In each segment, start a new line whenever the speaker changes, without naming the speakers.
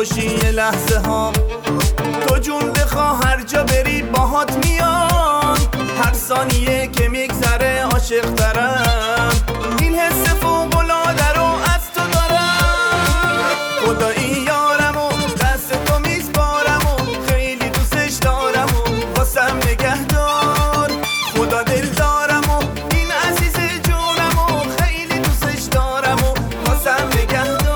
باشی یه لحظه ها. تو جون بخوا هر جا بری باهات میام، هر ثانیه که میگذره عاشق ترم. این حس فوق‌العاده رو از تو دارم. خدایی یارم و دست تو میسپارم و خیلی دوستش دارم و واسم نگهدار. خدا دل دارم و این عزیز جونم و خیلی دوستش دارم و واسم نگهدار.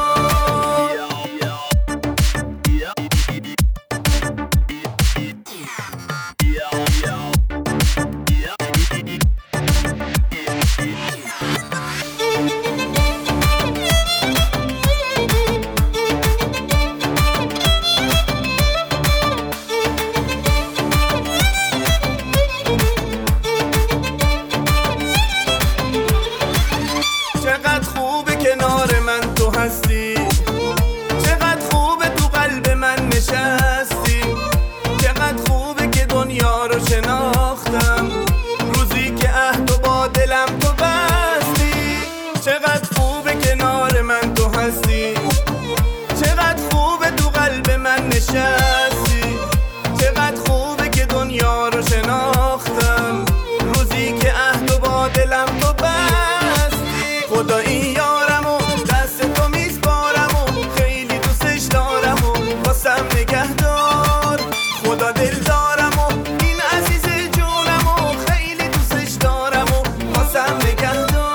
چقدر خوبه کنار من تو هستی، چقدر خوبه تو قلب من نشستی، چقدر خوبه که دنیا رو شناختم روزی که عهد و با دلم تو بستی. چقدر خوبه کنار من تو هستی، چقدر خوبه تو قلب من نشستی، چقدر خوبه که دنیا رو شناختم روزی که عهد و با دلم تو بستی. خدایی یارم و دست تو میسپارم و خیلی دوستش دارم و واسم نگهدار. خدا دل دارم و این عزیز جونم و خیلی دوستش دارم و واسم نگهدار.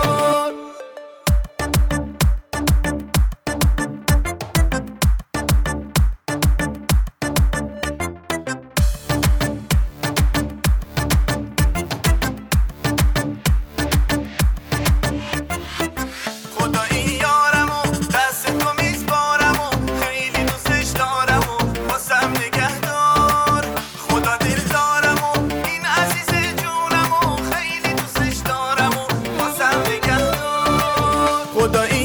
خدایی یارم و دست تو میسپارم و خیلی دوستش دارم و واسم نگهدار. خدا دل دارم و این عزیز جونم و خیلی دوستش دارم و واسم نگهدار. خدایی